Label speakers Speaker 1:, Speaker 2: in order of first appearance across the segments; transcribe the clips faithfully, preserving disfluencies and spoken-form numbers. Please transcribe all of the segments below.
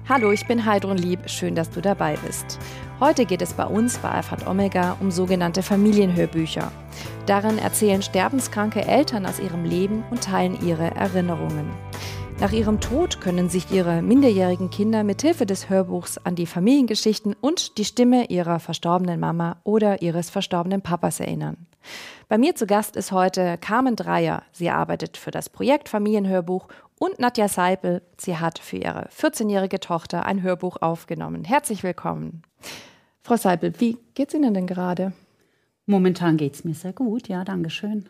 Speaker 1: Hallo, ich bin Heidrun Lieb. Schön, dass du dabei bist. Heute geht es bei uns bei Alpha und Omega um sogenannte Familienhörbücher. Darin erzählen sterbenskranke Eltern aus ihrem Leben und teilen ihre Erinnerungen. Nach ihrem Tod können sich ihre minderjährigen Kinder mithilfe des Hörbuchs an die Familiengeschichten und die Stimme ihrer verstorbenen Mama oder ihres verstorbenen Papas erinnern. Bei mir zu Gast ist heute Carmen Dreyer. Sie arbeitet für das Projekt Familienhörbuch und Nadja Seipel. Sie hat für ihre vierzehnjährige Tochter ein Hörbuch aufgenommen. Herzlich willkommen. Frau Seipel, wie geht's Ihnen denn gerade?
Speaker 2: Momentan geht's mir sehr gut, ja, danke schön.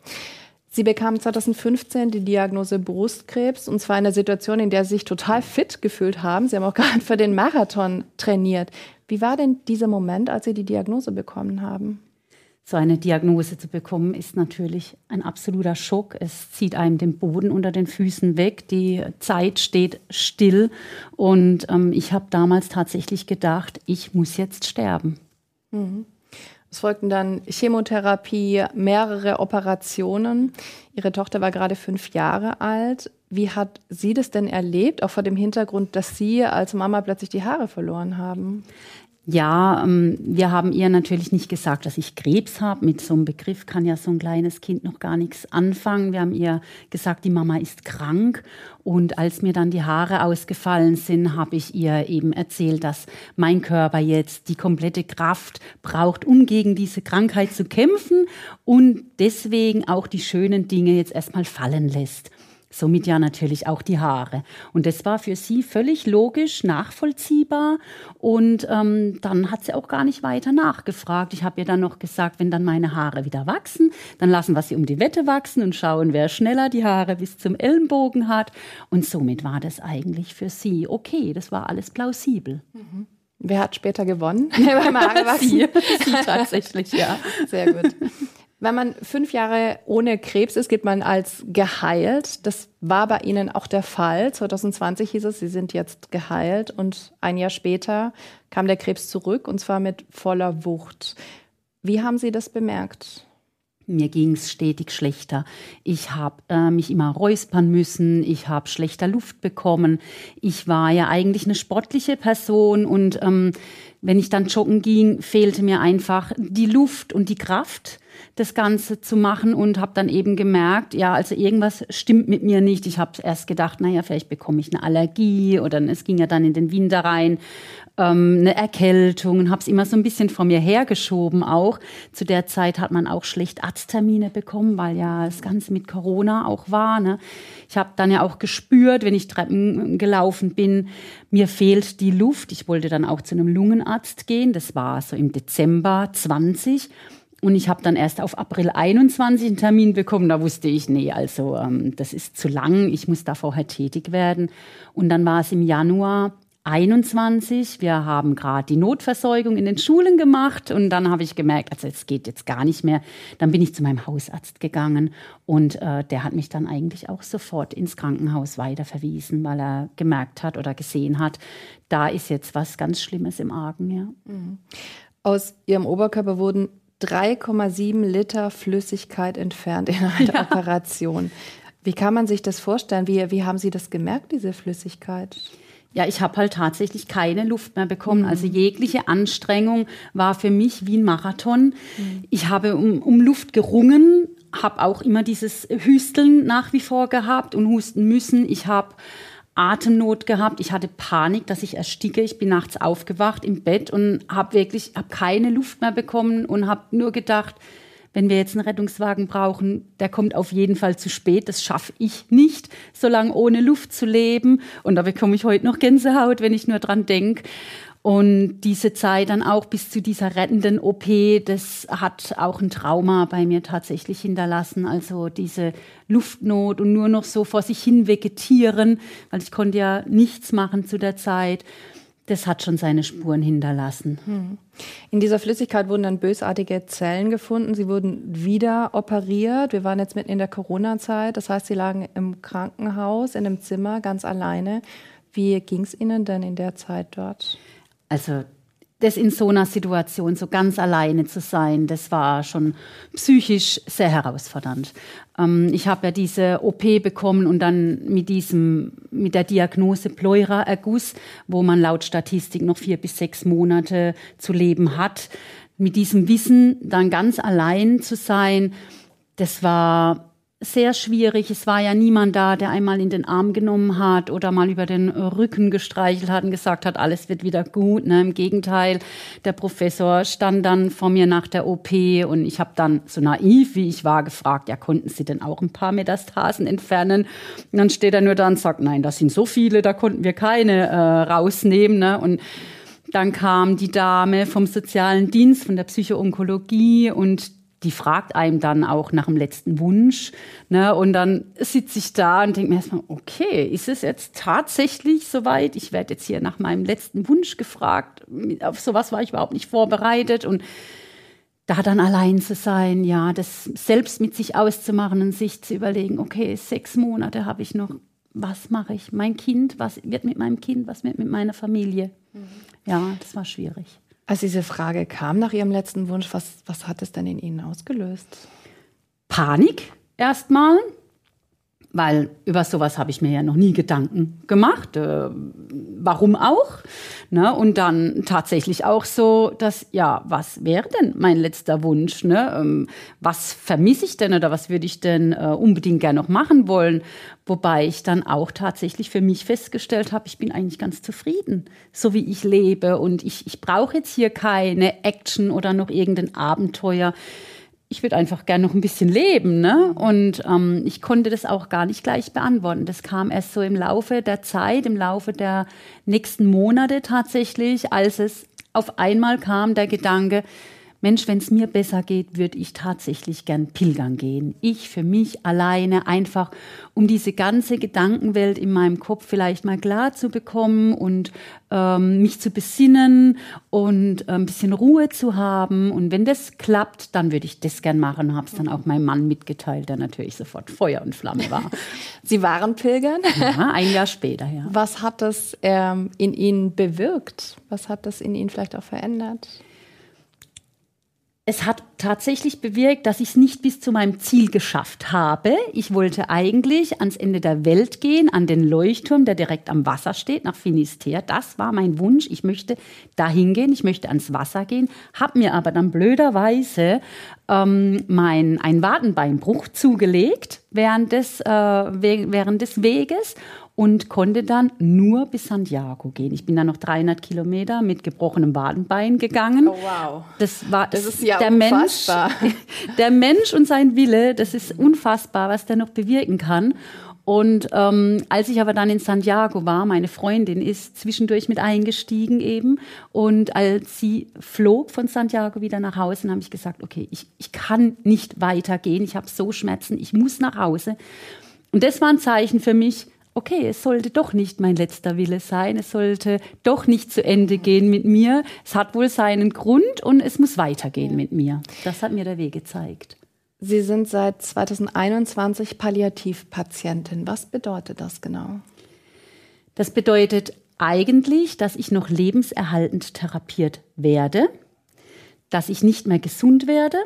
Speaker 1: Sie bekamen zweitausendfünfzehn die Diagnose Brustkrebs, und zwar in einer Situation, in der Sie sich total fit gefühlt haben. Sie haben auch gerade für den Marathon trainiert. Wie war denn dieser Moment, als Sie die Diagnose bekommen haben?
Speaker 2: So eine Diagnose zu bekommen, ist natürlich ein absoluter Schock. Es zieht einem den Boden unter den Füßen weg. Die Zeit steht still. Und ähm, ich habe damals tatsächlich gedacht, ich muss jetzt sterben.
Speaker 1: Mhm. Es folgten dann Chemotherapie, mehrere Operationen. Ihre Tochter war gerade fünf Jahre alt. Wie hat sie das denn erlebt, auch vor dem Hintergrund, dass Sie als Mama plötzlich die Haare verloren haben?
Speaker 2: Ja, ähm, wir haben ihr natürlich nicht gesagt, dass ich Krebs habe. Mit so einem Begriff kann ja so ein kleines Kind noch gar nichts anfangen. Wir haben ihr gesagt, die Mama ist krank. Und als mir dann die Haare ausgefallen sind, habe ich ihr eben erzählt, dass mein Körper jetzt die komplette Kraft braucht, um gegen diese Krankheit zu kämpfen und deswegen auch die schönen Dinge jetzt erstmal fallen lässt. Somit ja natürlich auch die Haare. Und das war für sie völlig logisch, nachvollziehbar. Und ähm, dann hat sie auch gar nicht weiter nachgefragt. Ich habe ihr dann noch gesagt, wenn dann meine Haare wieder wachsen, dann lassen wir sie um die Wette wachsen und schauen, wer schneller die Haare bis zum Ellenbogen hat. Und somit war das eigentlich für sie okay. Das war alles plausibel.
Speaker 1: Mhm. Wer hat später gewonnen? Beim Haarewachsen?
Speaker 2: sie, sie tatsächlich, ja.
Speaker 1: Sehr gut. Wenn man fünf Jahre ohne Krebs ist, gilt man als geheilt. Das war bei Ihnen auch der Fall. zwanzig zwanzig hieß es, Sie sind jetzt geheilt. Und ein Jahr später kam der Krebs zurück, und zwar mit voller Wucht. Wie haben Sie das bemerkt?
Speaker 2: Mir ging es stetig schlechter. Ich habe äh, mich immer räuspern müssen. Ich habe schlechter Luft bekommen. Ich war ja eigentlich eine sportliche Person. Und ähm, wenn ich dann joggen ging, fehlte mir einfach die Luft und die Kraft, das Ganze zu machen, und habe dann eben gemerkt, ja, also irgendwas stimmt mit mir nicht. Ich habe erst gedacht, naja, vielleicht bekomme ich eine Allergie, oder es ging ja dann in den Winter rein, ähm, eine Erkältung, und habe es immer so ein bisschen vor mir hergeschoben auch. Zu der Zeit hat man auch schlecht Arzttermine bekommen, weil ja das Ganze mit Corona auch war, ne? Ich habe dann ja auch gespürt, wenn ich Treppen gelaufen bin, mir fehlt die Luft. Ich wollte dann auch zu einem Lungenarzt gehen. Das war so im Dezember zwanzig. Und ich habe dann erst auf April einundzwanzig einen Termin bekommen. Da wusste ich, nee, also ähm, das ist zu lang. Ich muss da vorher tätig werden. Und dann war es im Januar einundzwanzig. Wir haben gerade die Notversorgung in den Schulen gemacht. Und dann habe ich gemerkt, also es geht jetzt gar nicht mehr. Dann bin ich zu meinem Hausarzt gegangen. Und äh, der hat mich dann eigentlich auch sofort ins Krankenhaus weiterverwiesen, weil er gemerkt hat oder gesehen hat, da ist jetzt was ganz Schlimmes im Argen. Ja.
Speaker 1: Mhm. Aus Ihrem Oberkörper wurden drei Komma sieben Liter Flüssigkeit entfernt in einer ja. Operation. Wie kann man sich das vorstellen? Wie, wie haben Sie das gemerkt, diese Flüssigkeit?
Speaker 2: Ja, ich habe halt tatsächlich keine Luft mehr bekommen. Mhm. Also jegliche Anstrengung war für mich wie ein Marathon. Mhm. Ich habe um, um Luft gerungen, habe auch immer dieses Hüsteln nach wie vor gehabt und husten müssen. Ich habe Atemnot gehabt. Ich hatte Panik, dass ich ersticke. Ich bin nachts aufgewacht im Bett und habe wirklich hab keine Luft mehr bekommen und habe nur gedacht, wenn wir jetzt einen Rettungswagen brauchen, der kommt auf jeden Fall zu spät. Das schaffe ich nicht, so lange ohne Luft zu leben. Und da bekomme ich heute noch Gänsehaut, wenn ich nur dran denke. Und diese Zeit dann auch bis zu dieser rettenden O P, das hat auch ein Trauma bei mir tatsächlich hinterlassen. Also diese Luftnot und nur noch so vor sich hin vegetieren, weil ich konnte ja nichts machen zu der Zeit. Das hat schon seine Spuren hinterlassen.
Speaker 1: In dieser Flüssigkeit wurden dann bösartige Zellen gefunden. Sie wurden wieder operiert. Wir waren jetzt mitten in der Corona-Zeit. Das heißt, Sie lagen im Krankenhaus, in einem Zimmer, ganz alleine. Wie ging es Ihnen denn in der Zeit dort?
Speaker 2: Also das in so einer Situation so ganz alleine zu sein, das war schon psychisch sehr herausfordernd. Ähm, ich habe ja diese O P bekommen und dann mit diesem, mit der Diagnose Pleuraerguss, wo man laut Statistik noch vier bis sechs Monate zu leben hat. Mit diesem Wissen dann ganz allein zu sein, das war sehr schwierig. Es war ja niemand da, der einmal in den Arm genommen hat oder mal über den Rücken gestreichelt hat und gesagt hat, alles wird wieder gut. Ne? Im Gegenteil, der Professor stand dann vor mir nach der O P und ich habe dann so naiv, wie ich war, gefragt, ja, konnten Sie denn auch ein paar Metastasen entfernen? Und dann steht er nur da und sagt, nein, das sind so viele, da konnten wir keine äh, rausnehmen. Ne? Und dann kam die Dame vom sozialen Dienst, von der Psychoonkologie und die fragt einem dann auch nach dem letzten Wunsch. Ne? Und dann sitze ich da und denke mir erstmal, okay, ist es jetzt tatsächlich soweit? Ich werde jetzt hier nach meinem letzten Wunsch gefragt. Auf sowas war ich überhaupt nicht vorbereitet. Und da dann allein zu sein, ja, das selbst mit sich auszumachen und sich zu überlegen, okay, sechs Monate habe ich noch. Was mache ich? Mein Kind, was wird mit meinem Kind, was wird mit meiner Familie? Mhm. Ja, das war schwierig.
Speaker 1: Als diese Frage kam nach Ihrem letzten Wunsch, was, was hat es denn in Ihnen ausgelöst?
Speaker 2: Panik erstmal, weil über sowas habe ich mir ja noch nie Gedanken gemacht. Äh, warum auch? Ne? Und dann tatsächlich auch so, dass, ja, was wäre denn mein letzter Wunsch? Ne? Ähm, was vermisse ich denn oder was würde ich denn äh, unbedingt gerne noch machen wollen? Wobei ich dann auch tatsächlich für mich festgestellt habe, ich bin eigentlich ganz zufrieden, so wie ich lebe. Und ich, ich brauche jetzt hier keine Action oder noch irgendein Abenteuer. Ich würde einfach gerne noch ein bisschen leben. Ne? Und ähm, ich konnte das auch gar nicht gleich beantworten. Das kam erst so im Laufe der Zeit, im Laufe der nächsten Monate tatsächlich, als es auf einmal kam, der Gedanke, Mensch, wenn es mir besser geht, würde ich tatsächlich gern pilgern gehen. Ich für mich alleine, einfach um diese ganze Gedankenwelt in meinem Kopf vielleicht mal klar zu bekommen und ähm, mich zu besinnen und ein bisschen Ruhe zu haben. Und wenn das klappt, dann würde ich das gern machen. Und habe es dann auch meinem Mann mitgeteilt, der natürlich sofort Feuer und Flamme war.
Speaker 1: Sie waren pilgern?
Speaker 2: Ja, ein Jahr später, ja.
Speaker 1: Was hat das ähm, in Ihnen bewirkt? Was hat das in Ihnen vielleicht auch verändert?
Speaker 2: Es hat tatsächlich bewirkt, dass ich es nicht bis zu meinem Ziel geschafft habe. Ich wollte eigentlich ans Ende der Welt gehen, an den Leuchtturm, der direkt am Wasser steht, nach Finisterre. Das war mein Wunsch. Ich möchte dahin gehen, ich möchte ans Wasser gehen, habe mir aber dann blöderweise ähm, mein, einen Wadenbeinbruch zugelegt während des, äh, während des Weges. Und konnte dann nur bis Santiago gehen. Ich bin dann noch dreihundert Kilometer mit gebrochenem Wadenbein gegangen.
Speaker 1: Oh wow.
Speaker 2: Das war
Speaker 1: das ist ja
Speaker 2: der
Speaker 1: unfassbar.
Speaker 2: Mensch, der Mensch und sein Wille, das ist unfassbar, was der noch bewirken kann. Und ähm, als ich aber dann in Santiago war, meine Freundin ist zwischendurch mit eingestiegen eben. Und als sie flog von Santiago wieder nach Hause, dann habe ich gesagt, okay, ich, ich kann nicht weitergehen. Ich habe so Schmerzen, ich muss nach Hause. Und das war ein Zeichen für mich, okay, es sollte doch nicht mein letzter Wille sein, es sollte doch nicht zu Ende gehen mit mir. Es hat wohl seinen Grund und es muss weitergehen ja. mit mir. Das hat mir der Weg gezeigt.
Speaker 1: Sie sind seit zweitausendeinundzwanzig Palliativpatientin. Was bedeutet das genau?
Speaker 2: Das bedeutet eigentlich, dass ich noch lebenserhaltend therapiert werde, dass ich nicht mehr gesund werde,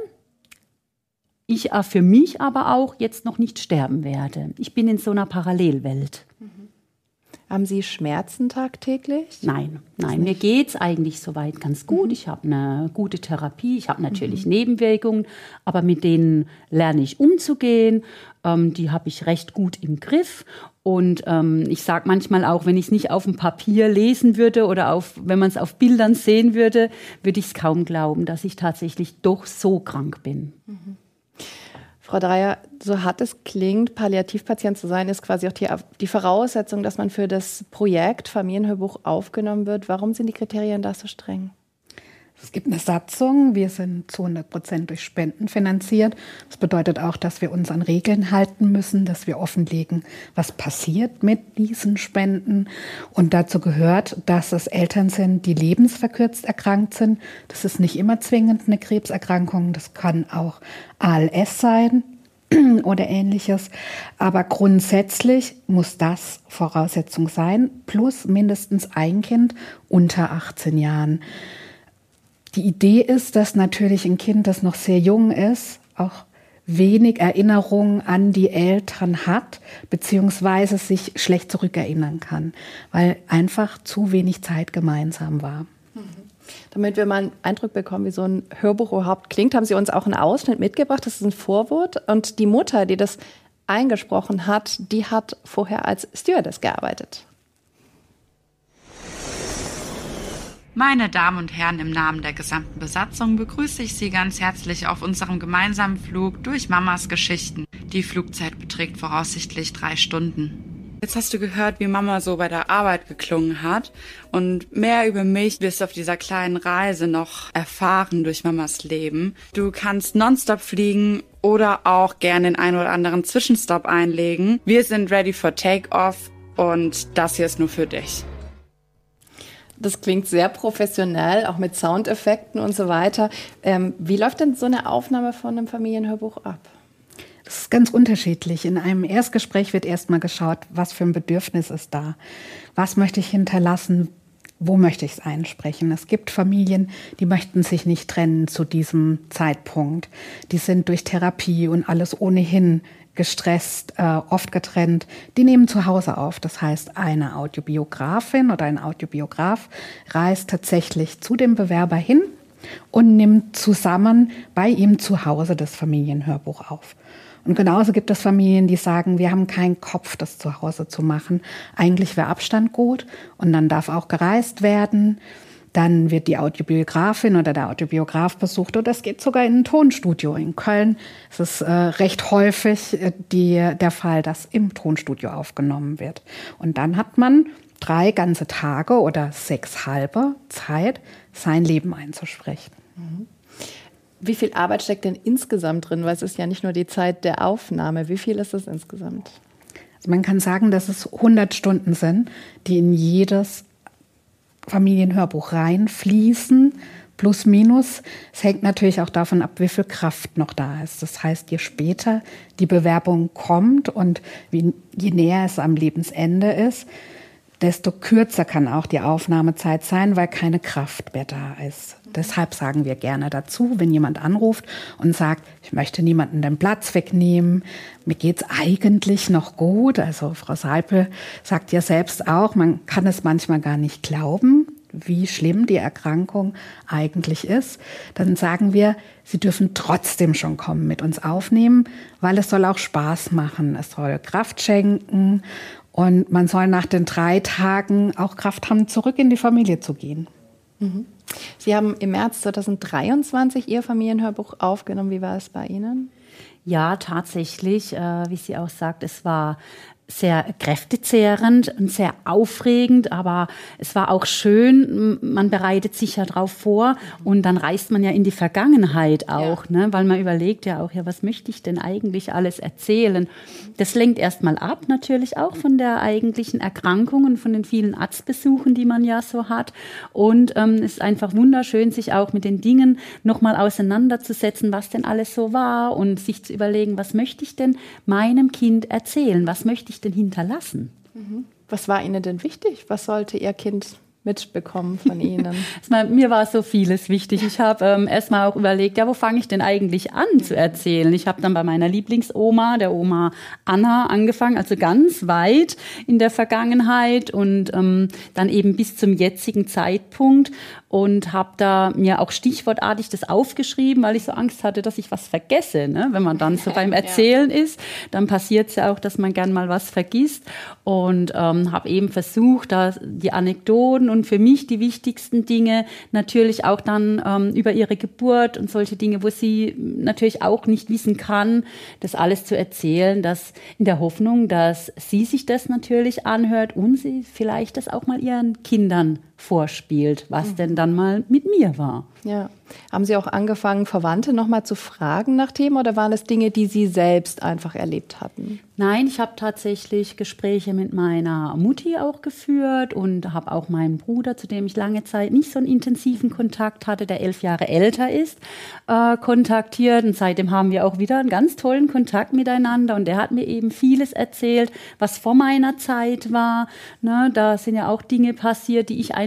Speaker 2: ich für mich aber auch jetzt noch nicht sterben werde. Ich bin in so einer Parallelwelt.
Speaker 1: Mhm. Haben Sie Schmerzen tagtäglich?
Speaker 2: Nein, nein, mir geht's eigentlich soweit ganz gut. Mhm. Ich habe eine gute Therapie, ich habe natürlich mhm. Nebenwirkungen, aber mit denen lerne ich umzugehen. Ähm, die habe ich recht gut im Griff. Und ähm, ich sage manchmal auch, wenn ich es nicht auf dem Papier lesen würde oder auf, wenn man es auf Bildern sehen würde, würde ich es kaum glauben, dass ich tatsächlich doch so krank bin.
Speaker 1: Mhm. Frau Dreyer, so hart es klingt, Palliativpatient zu sein, ist quasi auch die, die Voraussetzung, dass man für das Projekt Familienhörbuch aufgenommen wird. Warum sind die Kriterien da so streng?
Speaker 3: Es gibt eine Satzung, wir sind zu hundert Prozent durch Spenden finanziert. Das bedeutet auch, dass wir uns an Regeln halten müssen, dass wir offenlegen, was passiert mit diesen Spenden. Und dazu gehört, dass es Eltern sind, die lebensverkürzt erkrankt sind. Das ist nicht immer zwingend eine Krebserkrankung, das kann auch A L S sein oder Ähnliches. Aber grundsätzlich muss das Voraussetzung sein, plus mindestens ein Kind unter achtzehn Jahren. Die Idee ist, dass natürlich ein Kind, das noch sehr jung ist, auch wenig Erinnerungen an die Eltern hat, beziehungsweise sich schlecht zurückerinnern kann, weil einfach zu wenig Zeit gemeinsam war.
Speaker 1: Mhm. Damit wir mal einen Eindruck bekommen, wie so ein Hörbuch überhaupt klingt, haben Sie uns auch einen Ausschnitt mitgebracht. Das ist ein Vorwort. Und die Mutter, die das eingesprochen hat, die hat vorher als Stewardess gearbeitet.
Speaker 4: Meine Damen und Herren, im Namen der gesamten Besatzung begrüße ich Sie ganz herzlich auf unserem gemeinsamen Flug durch Mamas Geschichten. Die Flugzeit beträgt voraussichtlich drei Stunden. Jetzt hast du gehört, wie Mama so bei der Arbeit geklungen hat. Und mehr über mich wirst du auf dieser kleinen Reise noch erfahren durch Mamas Leben. Du kannst nonstop fliegen oder auch gerne den einen oder anderen Zwischenstopp einlegen. Wir sind ready for Takeoff und das hier ist nur für dich.
Speaker 1: Das klingt sehr professionell, auch mit Soundeffekten und so weiter. Ähm, wie läuft denn so eine Aufnahme von einem Familienhörbuch ab?
Speaker 3: Das ist ganz unterschiedlich. In einem Erstgespräch wird erstmal geschaut, was für ein Bedürfnis ist da. Was möchte ich hinterlassen? Wo möchte ich es einsprechen? Es gibt Familien, die möchten sich nicht trennen zu diesem Zeitpunkt. Die sind durch Therapie und alles ohnehin gestresst, äh, oft getrennt. Die nehmen zu Hause auf. Das heißt, eine Audiobiografin oder ein Audiobiograf reist tatsächlich zu dem Bewerber hin und nimmt zusammen bei ihm zu Hause das Familienhörbuch auf. Und genauso gibt es Familien, die sagen, wir haben keinen Kopf, das zu Hause zu machen. Eigentlich wäre Abstand gut und dann darf auch gereist werden. Dann wird die Audiobiografin oder der Audiobiograf besucht oder es geht sogar in ein Tonstudio. In Köln ist es äh, recht häufig äh, die, der Fall, dass im Tonstudio aufgenommen wird. Und dann hat man drei ganze Tage oder sechs halbe Zeit, sein Leben einzusprechen.
Speaker 1: Mhm. Wie viel Arbeit steckt denn insgesamt drin? Weil es ist ja nicht nur die Zeit der Aufnahme. Wie viel ist es insgesamt?
Speaker 3: Also man kann sagen, dass es hundert Stunden sind, die in jedes Familienhörbuch reinfließen, plus minus. Es hängt natürlich auch davon ab, wie viel Kraft noch da ist. Das heißt, je später die Bewerbung kommt und wie, je näher es am Lebensende ist, desto kürzer kann auch die Aufnahmezeit sein, weil keine Kraft mehr da ist. Deshalb sagen wir gerne dazu, wenn jemand anruft und sagt, ich möchte niemanden den Platz wegnehmen, mir geht's eigentlich noch gut. Also Frau Seipel sagt ja selbst auch, man kann es manchmal gar nicht glauben, wie schlimm die Erkrankung eigentlich ist. Dann sagen wir, Sie dürfen trotzdem schon kommen, mit uns aufnehmen, weil es soll auch Spaß machen, es soll Kraft schenken. Und man soll nach den drei Tagen auch Kraft haben, zurück in die Familie zu gehen.
Speaker 1: Mhm. Sie haben im März zweitausenddreiundzwanzig Ihr Familienhörbuch aufgenommen. Wie war es bei Ihnen?
Speaker 2: Ja, tatsächlich, äh, wie sie auch sagt, es war sehr kräftezehrend und sehr aufregend, aber es war auch schön, man bereitet sich ja drauf vor und dann reist man ja in die Vergangenheit auch, ja. ne? Weil man überlegt ja auch, ja, was möchte ich denn eigentlich alles erzählen? Das lenkt erstmal ab natürlich auch von der eigentlichen Erkrankung und von den vielen Arztbesuchen, die man ja so hat und ähm, es ist einfach wunderschön, sich auch mit den Dingen nochmal auseinanderzusetzen, was denn alles so war und sich zu überlegen, was möchte ich denn meinem Kind erzählen, was möchte ich denn hinterlassen?
Speaker 1: Was war Ihnen denn wichtig? Was sollte Ihr Kind mitbekommen von Ihnen?
Speaker 2: Mir war so vieles wichtig. Ich habe ähm, erstmal auch überlegt, ja, wo fange ich denn eigentlich an zu erzählen? Ich habe dann bei meiner Lieblingsoma, der Oma Anna, angefangen, also ganz weit in der Vergangenheit und ähm, dann eben bis zum jetzigen Zeitpunkt und habe da mir auch stichwortartig das aufgeschrieben, weil ich so Angst hatte, dass ich was vergesse. Ne? Wenn man dann so beim Erzählen ja. ist, dann passiert es ja auch, dass man gern mal was vergisst und ähm, habe eben versucht, da die Anekdoten und für mich die wichtigsten Dinge natürlich auch dann ähm, über ihre Geburt und solche Dinge, wo sie natürlich auch nicht wissen kann, das alles zu erzählen, dass in der Hoffnung, dass sie sich das natürlich anhört und sie vielleicht das auch mal ihren Kindern vorspielt, was mhm. denn dann mal mit mir war.
Speaker 1: Ja. Haben Sie auch angefangen, Verwandte noch mal zu fragen nach Themen oder waren es Dinge, die Sie selbst einfach erlebt hatten?
Speaker 2: Nein, ich habe tatsächlich Gespräche mit meiner Mutti auch geführt und habe auch meinen Bruder, zu dem ich lange Zeit nicht so einen intensiven Kontakt hatte, der elf Jahre älter ist, äh, kontaktiert. Und seitdem haben wir auch wieder einen ganz tollen Kontakt miteinander. Und der hat mir eben vieles erzählt, was vor meiner Zeit war. Ne, da sind ja auch Dinge passiert, die ich einfach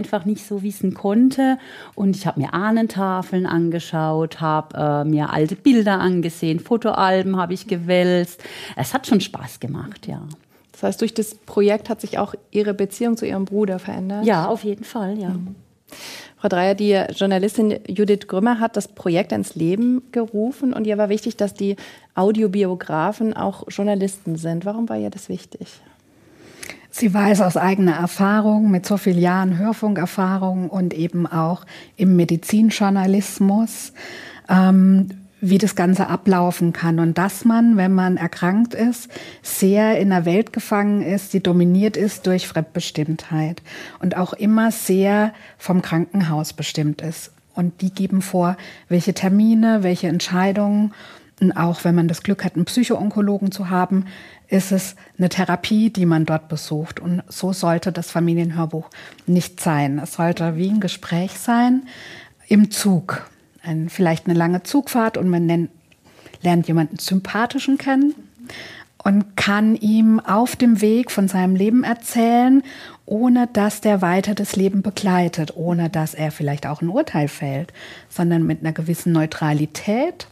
Speaker 2: einfach nicht so wissen konnte. Und ich habe mir Ahnentafeln angeschaut, habe äh, mir alte Bilder angesehen, Fotoalben habe ich gewälzt. Es hat schon Spaß gemacht, ja.
Speaker 1: Das heißt, durch das Projekt hat sich auch Ihre Beziehung zu Ihrem Bruder verändert?
Speaker 2: Ja, auf jeden Fall, ja.
Speaker 1: Mhm. Frau Dreyer, die Journalistin Judith Grümmer hat das Projekt ins Leben gerufen und ihr war wichtig, dass die Audiobiografen auch Journalisten sind. Warum war ihr das wichtig?
Speaker 3: Sie weiß aus eigener Erfahrung, mit so vielen Jahren Hörfunkerfahrung und eben auch im Medizinjournalismus, ähm, wie das Ganze ablaufen kann und dass man, wenn man erkrankt ist, sehr in einer Welt gefangen ist, die dominiert ist durch Fremdbestimmtheit und auch immer sehr vom Krankenhaus bestimmt ist. Und die geben vor, welche Termine, welche Entscheidungen. Und auch wenn man das Glück hat, einen Psychoonkologen zu haben, ist es eine Therapie, die man dort besucht. Und so sollte das Familienhörbuch nicht sein. Es sollte wie ein Gespräch sein im Zug. Ein, vielleicht eine lange Zugfahrt und man nennt, lernt jemanden Sympathischen kennen und kann ihm auf dem Weg von seinem Leben erzählen, ohne dass der weiter das Leben begleitet, ohne dass er vielleicht auch ein Urteil fällt, sondern mit einer gewissen Neutralität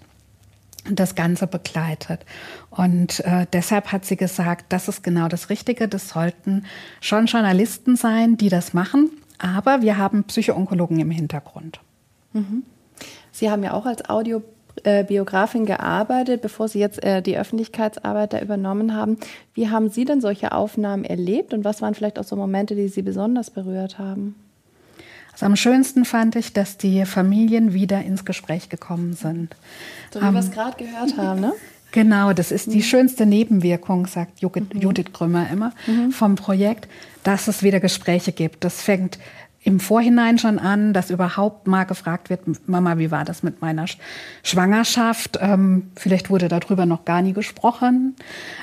Speaker 3: das Ganze begleitet. Und äh, deshalb hat sie gesagt, das ist genau das Richtige, das sollten schon Journalisten sein, die das machen, aber wir haben Psychoonkologen im Hintergrund.
Speaker 1: Mhm. Sie haben ja auch als Audiobiografin gearbeitet, bevor Sie jetzt äh, die Öffentlichkeitsarbeit da übernommen haben. Wie haben Sie denn solche Aufnahmen erlebt und was waren vielleicht auch so Momente, die Sie besonders berührt haben?
Speaker 3: Also am schönsten fand ich, dass die Familien wieder ins Gespräch gekommen sind.
Speaker 1: So wie um, wir es gerade gehört haben, ne?
Speaker 3: Genau, das ist die schönste Nebenwirkung, sagt Judith, mhm. Judith Grümmer immer, mhm. vom Projekt, dass es wieder Gespräche gibt. Das fängt im Vorhinein schon an, dass überhaupt mal gefragt wird, Mama, wie war das mit meiner Schwangerschaft? Ähm, vielleicht wurde darüber noch gar nie gesprochen.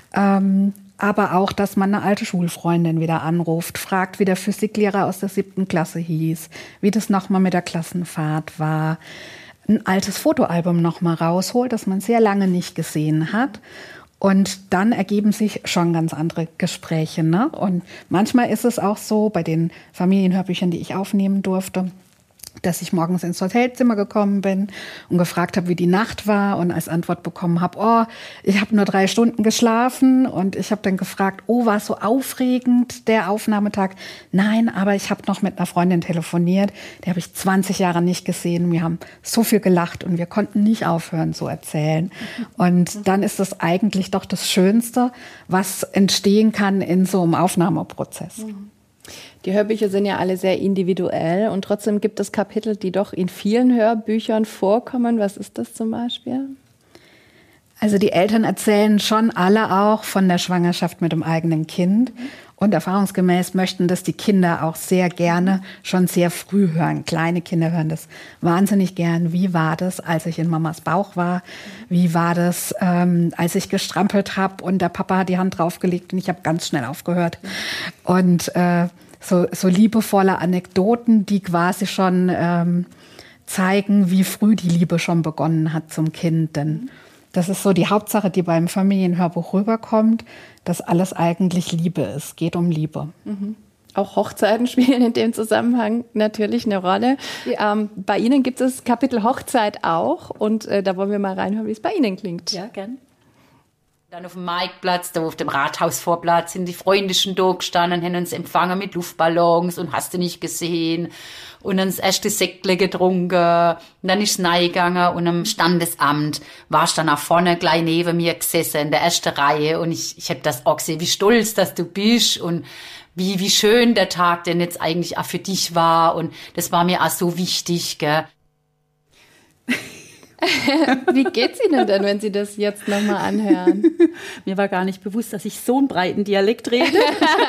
Speaker 3: Ähm, aber auch, dass man eine alte Schulfreundin wieder anruft, fragt, wie der Physiklehrer aus der siebten Klasse hieß, wie das nochmal mit der Klassenfahrt war. Ein altes Fotoalbum nochmal rausholt, das man sehr lange nicht gesehen hat. Und dann ergeben sich schon ganz andere Gespräche, ne? Und manchmal ist es auch so, bei den Familienhörbüchern, die ich aufnehmen durfte, dass ich morgens ins Hotelzimmer gekommen bin und gefragt habe, wie die Nacht war und als Antwort bekommen habe, oh, ich habe nur drei Stunden geschlafen und ich habe dann gefragt, oh, war es so aufregend, der Aufnahmetag? Nein, aber ich habe noch mit einer Freundin telefoniert, die habe ich zwanzig Jahre nicht gesehen. Wir haben so viel gelacht und wir konnten nicht aufhören zu erzählen. Und dann ist das eigentlich doch das Schönste, was entstehen kann in so einem Aufnahmeprozess.
Speaker 1: Die Hörbücher sind ja alle sehr individuell und trotzdem gibt es Kapitel, die doch in vielen Hörbüchern vorkommen. Was ist das zum Beispiel?
Speaker 3: Also die Eltern erzählen schon alle auch von der Schwangerschaft mit dem eigenen Kind. Und erfahrungsgemäß möchten das die Kinder auch sehr gerne schon sehr früh hören. Kleine Kinder hören das wahnsinnig gern. Wie war das, als ich in Mamas Bauch war? Wie war das, ähm, als ich gestrampelt habe und der Papa hat die Hand draufgelegt und ich habe ganz schnell aufgehört. Und äh, so, so liebevolle Anekdoten, die quasi schon ähm, zeigen, wie früh die Liebe schon begonnen hat zum Kind. Denn das ist so die Hauptsache, die beim Familienhörbuch rüberkommt, dass alles eigentlich Liebe ist. Es geht um Liebe.
Speaker 1: Mhm. Auch Hochzeiten spielen in dem Zusammenhang natürlich eine Rolle. Ähm, bei Ihnen gibt es Kapitel Hochzeit auch. Und äh, da wollen wir mal reinhören, wie es bei Ihnen klingt.
Speaker 2: Ja, gern. Dann auf dem Marktplatz, da auf dem Rathausvorplatz sind die Freunde schon da gestanden, haben uns empfangen mit Luftballons und hast du nicht gesehen. Und dann das erste Sektle getrunken. Und dann ist es reingegangen und am Standesamt warst dann nach vorne gleich neben mir gesessen in der ersten Reihe. Und ich, ich hab das auch gesehen, wie stolz, dass du bist und wie, wie schön der Tag denn jetzt eigentlich auch für dich war. Und das war mir auch so wichtig, gell.
Speaker 1: Wie geht's Ihnen denn, wenn Sie das jetzt nochmal anhören?
Speaker 2: Mir war gar nicht bewusst, dass ich so einen breiten Dialekt rede.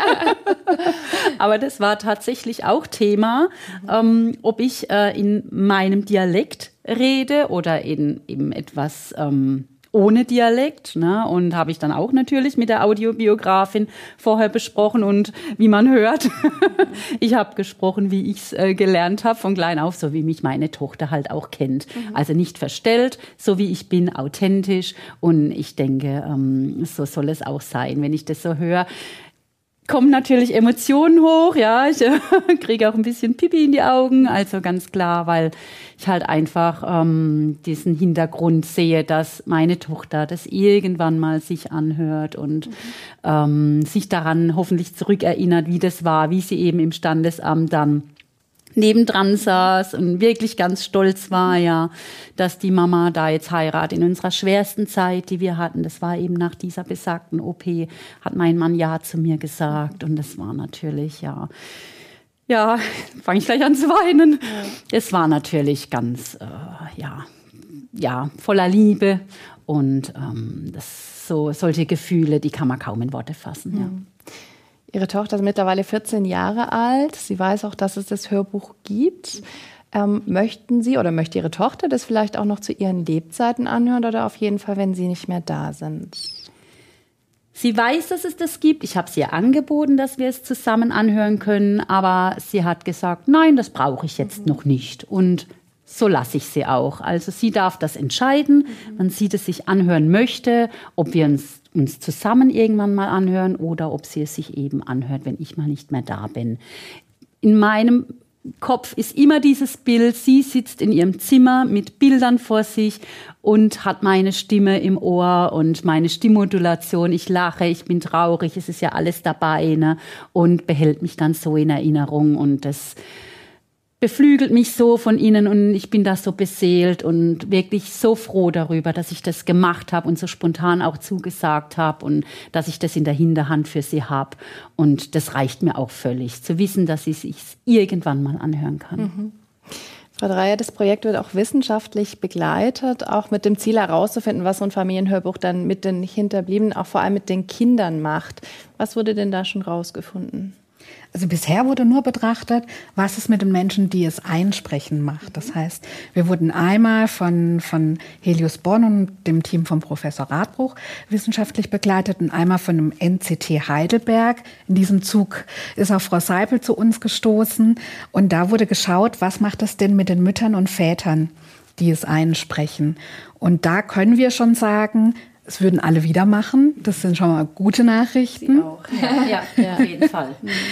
Speaker 2: Aber das war tatsächlich auch Thema, ähm, ob ich äh, in meinem Dialekt rede oder in eben etwas ähm, ohne Dialekt, ne? Und habe ich dann auch natürlich mit der Audiobiografin vorher besprochen und wie man hört, ich habe gesprochen, wie ich es äh, gelernt habe von klein auf, so wie mich meine Tochter halt auch kennt. Mhm. Also nicht verstellt, so wie ich bin, authentisch und ich denke, ähm, so soll es auch sein, wenn ich das so höre. kommen natürlich Emotionen hoch, ja, ich äh, kriege auch ein bisschen Pipi in die Augen, also ganz klar, weil ich halt einfach ähm, diesen Hintergrund sehe, dass meine Tochter das irgendwann mal sich anhört und mhm. ähm, sich daran hoffentlich zurückerinnert, wie das war, wie sie eben im Standesamt dann nebendran saß und wirklich ganz stolz war, ja, dass die Mama da jetzt heiratet. In unserer schwersten Zeit, die wir hatten, das war eben nach dieser besagten O P, hat mein Mann Ja zu mir gesagt. Und das war natürlich, ja, ja, fange ich gleich an zu weinen. Es war natürlich ganz, äh, ja, ja, voller Liebe. Und ähm, das, so, solche Gefühle, die kann man kaum in Worte fassen, ja.
Speaker 1: Mhm. Ihre Tochter ist mittlerweile vierzehn Jahre alt. Sie weiß auch, dass es das Hörbuch gibt. Ähm, möchten Sie oder möchte Ihre Tochter das vielleicht auch noch zu ihren Lebzeiten anhören oder auf jeden Fall, wenn Sie nicht mehr da sind?
Speaker 2: Sie weiß, dass es das gibt. Ich habe es ihr angeboten, dass wir es zusammen anhören können. Aber sie hat gesagt, nein, das brauche ich jetzt mhm. noch nicht. Und so lasse ich sie auch. Also sie darf das entscheiden, mhm. wann sie das sich anhören möchte, ob wir uns uns zusammen irgendwann mal anhören oder ob sie es sich eben anhört, wenn ich mal nicht mehr da bin. In meinem Kopf ist immer dieses Bild, sie sitzt in ihrem Zimmer mit Bildern vor sich und hat meine Stimme im Ohr und meine Stimmmodulation. Ich lache, ich bin traurig, es ist ja alles dabei, ne? Und behält mich dann so in Erinnerung und das beflügelt mich so von innen und ich bin da so beseelt und wirklich so froh darüber, dass ich das gemacht habe und so spontan auch zugesagt habe und dass ich das in der Hinterhand für sie habe. Und das reicht mir auch völlig, zu wissen, dass sie es sich irgendwann mal anhören kann.
Speaker 1: Mhm. Frau Dreyer, das Projekt wird auch wissenschaftlich begleitet, auch mit dem Ziel herauszufinden, was so ein Familienhörbuch dann mit den Hinterbliebenen, auch vor allem mit den Kindern macht. Was wurde denn da schon rausgefunden?
Speaker 3: Also bisher wurde nur betrachtet, was es mit den Menschen, die es einsprechen, macht. Das heißt, wir wurden einmal von, von Helios Bonn und dem Team von Professor Radbruch wissenschaftlich begleitet und einmal von dem N C T Heidelberg. In diesem Zug ist auch Frau Seipel zu uns gestoßen. Und da wurde geschaut, was macht es denn mit den Müttern und Vätern, die es einsprechen. Und da können wir schon sagen, es würden alle wieder machen. Das sind schon mal gute Nachrichten.
Speaker 2: Sie auch. Ja, ja, ja, auf jeden Fall.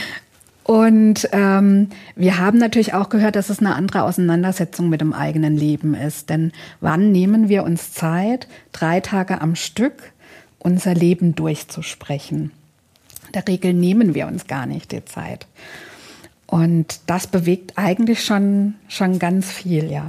Speaker 3: Und ähm, wir haben natürlich auch gehört, dass es eine andere Auseinandersetzung mit dem eigenen Leben ist. Denn wann nehmen wir uns Zeit, drei Tage am Stück unser Leben durchzusprechen? In der Regel nehmen wir uns gar nicht die Zeit. Und das bewegt eigentlich schon, schon ganz viel, ja.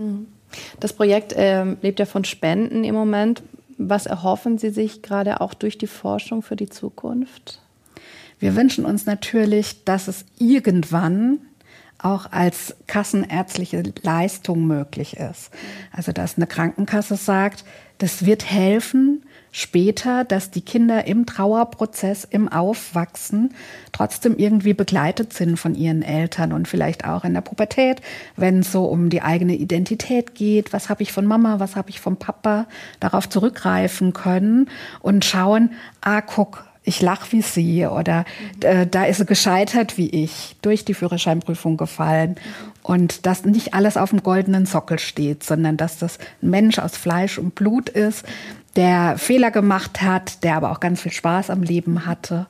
Speaker 1: Das Projekt äh, lebt ja von Spenden im Moment. Was erhoffen Sie sich gerade auch durch die Forschung für die Zukunft?
Speaker 3: Wir wünschen uns natürlich, dass es irgendwann auch als kassenärztliche Leistung möglich ist. Also dass eine Krankenkasse sagt, das wird helfen später, dass die Kinder im Trauerprozess, im Aufwachsen trotzdem irgendwie begleitet sind von ihren Eltern und vielleicht auch in der Pubertät, wenn es so um die eigene Identität geht. Was habe ich von Mama, was habe ich vom Papa? Darauf zurückgreifen können und schauen, ah, guck, ich lache wie sie oder äh, da ist sie gescheitert wie ich, durch die Führerscheinprüfung gefallen. Und dass nicht alles auf dem goldenen Sockel steht, sondern dass das ein Mensch aus Fleisch und Blut ist, der Fehler gemacht hat, der aber auch ganz viel Spaß am Leben hatte.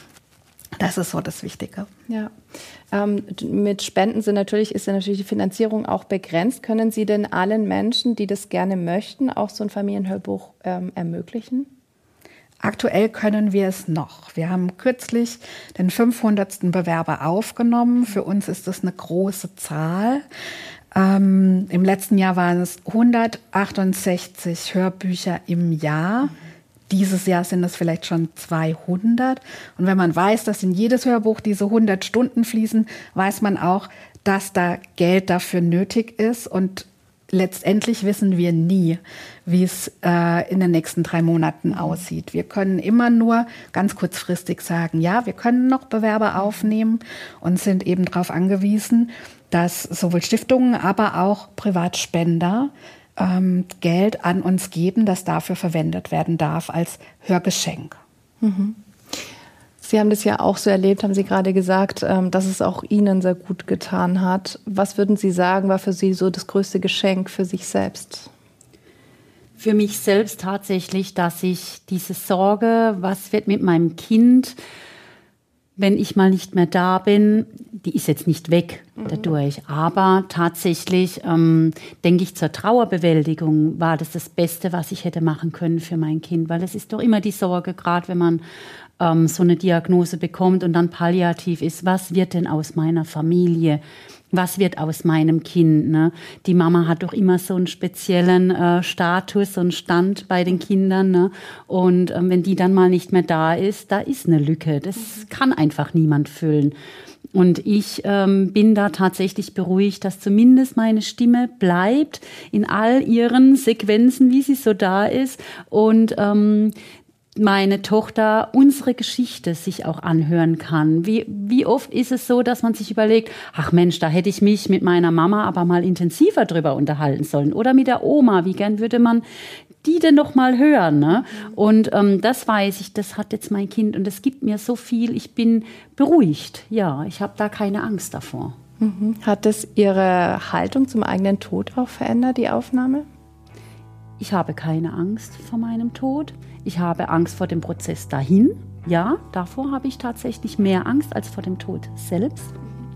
Speaker 3: Das ist so das Wichtige.
Speaker 1: Ja. Ähm, mit Spenden sind natürlich, ist ja natürlich die Finanzierung auch begrenzt. Können Sie denn allen Menschen, die das gerne möchten, auch so ein Familienhörbuch ähm, ermöglichen?
Speaker 3: Aktuell können wir es noch. Wir haben kürzlich den fünfhundertsten Bewerber aufgenommen. Für uns ist das eine große Zahl. Ähm, im letzten Jahr waren es hundertachtundsechzig Hörbücher im Jahr. Dieses Jahr sind es vielleicht schon zweihundert. Und wenn man weiß, dass in jedes Hörbuch diese hundert Stunden fließen, weiß man auch, dass da Geld dafür nötig ist. Und letztendlich wissen wir nie, wie es äh, in den nächsten drei Monaten aussieht. Wir können immer nur ganz kurzfristig sagen, ja, wir können noch Bewerber aufnehmen und sind eben darauf angewiesen, dass sowohl Stiftungen, aber auch Privatspender ähm, Geld an uns geben, das dafür verwendet werden darf als Hörgeschenk.
Speaker 1: Mhm. Sie haben das ja auch so erlebt, haben Sie gerade gesagt, dass es auch Ihnen sehr gut getan hat. Was würden Sie sagen, war für Sie so das größte Geschenk für sich selbst?
Speaker 2: Für mich selbst tatsächlich, dass ich diese Sorge, was wird mit meinem Kind, wenn ich mal nicht mehr da bin, die ist jetzt nicht weg dadurch, aber tatsächlich ähm, denke ich, zur Trauerbewältigung war das das Beste, was ich hätte machen können für mein Kind, weil es ist doch immer die Sorge, gerade wenn man ähm, so eine Diagnose bekommt und dann palliativ ist, was wird denn aus meiner Familie? Was wird aus meinem Kind? Ne? Die Mama hat doch immer so einen speziellen äh, Status und Stand bei den Kindern. Ne? Und ähm, wenn die dann mal nicht mehr da ist, da ist eine Lücke. Das kann einfach niemand füllen. Und ich ähm, bin da tatsächlich beruhigt, dass zumindest meine Stimme bleibt in all ihren Sequenzen, wie sie so da ist. Und ähm, meine Tochter unsere Geschichte sich auch anhören kann. Wie, wie oft ist es so, dass man sich überlegt, ach Mensch, da hätte ich mich mit meiner Mama aber mal intensiver drüber unterhalten sollen. Oder mit der Oma, wie gern würde man die denn noch mal hören? Ne? Und ähm, das weiß ich, das hat jetzt mein Kind und es gibt mir so viel. Ich bin beruhigt, ja, ich habe da keine Angst davor.
Speaker 1: Mhm. Hat es Ihre Haltung zum eigenen Tod auch verändert, die Aufnahme?
Speaker 2: Ich habe keine Angst vor meinem Tod. Ich habe Angst vor dem Prozess dahin. Ja, davor habe ich tatsächlich mehr Angst als vor dem Tod selbst.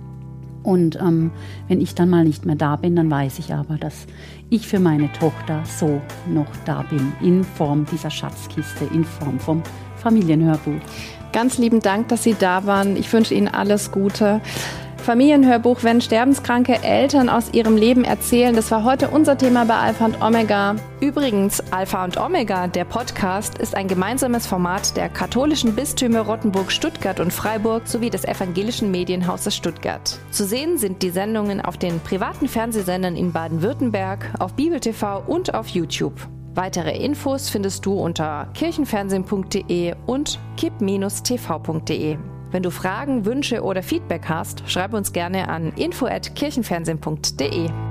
Speaker 2: Und ähm, wenn ich dann mal nicht mehr da bin, dann weiß ich aber, dass ich für meine Tochter so noch da bin, in Form dieser Schatzkiste, in Form vom Familienhörbuch.
Speaker 1: Ganz lieben Dank, dass Sie da waren. Ich wünsche Ihnen alles Gute. Familienhörbuch, wenn sterbenskranke Eltern aus ihrem Leben erzählen. Das war heute unser Thema bei Alpha und Omega. Übrigens, Alpha und Omega, der Podcast, ist ein gemeinsames Format der katholischen Bistümer Rottenburg, Stuttgart und Freiburg sowie des evangelischen Medienhauses Stuttgart. Zu sehen sind die Sendungen auf den privaten Fernsehsendern in Baden-Württemberg, auf Bibel T V und auf YouTube. Weitere Infos findest du unter kirchenfernsehen punkt de und kipp Bindestrich t v punkt de. Wenn du Fragen, Wünsche oder Feedback hast, schreib uns gerne an info at kirchenfernsehen punkt de.